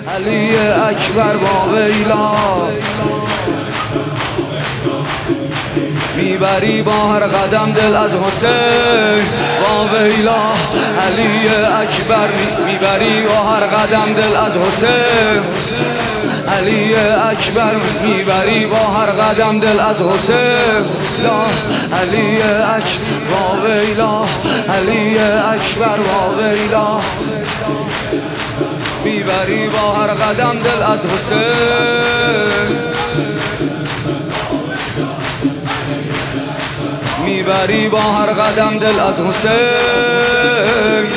علی اکبر با ویلا میبری با هر قدم دل از حسین با ویلا علی اکبر میبری با هر قدم دل از حسین علی اکبر میبری با هر قدم دل از حسین علی اکبر با ویلا علی اکبر با ویلا میبری با هر قدم دل از حسین میبری با هر قدم دل از حسین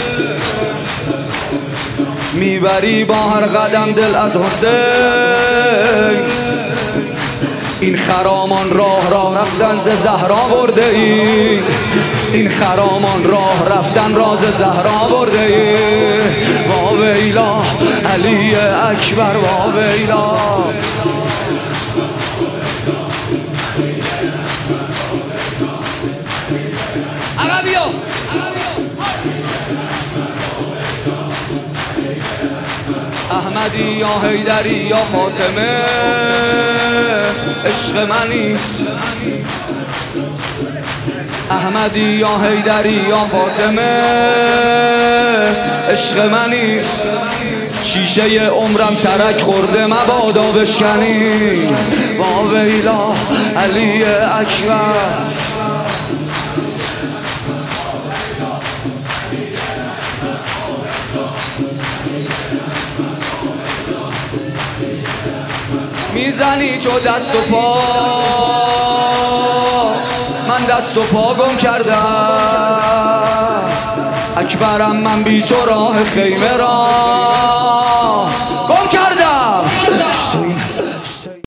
میبری با هر قدم دل از حسین این خرامان راه رفتن ز زهرا برده ای این خرامان راه رفتن راز زهرا برده ای با ویلا علی اکبر با ویلا عقبیا احمدی یا حیدری یا فاطمه عشق منی احمدی یا حیدری یا فاطمه عشق منی شیشه عمرم ترک خورده مبادا بشکنی با ویلا علی اکبر میزنی تو دست و پا من دست و پا گم کردم اکبرم من بی تو راه خیمه را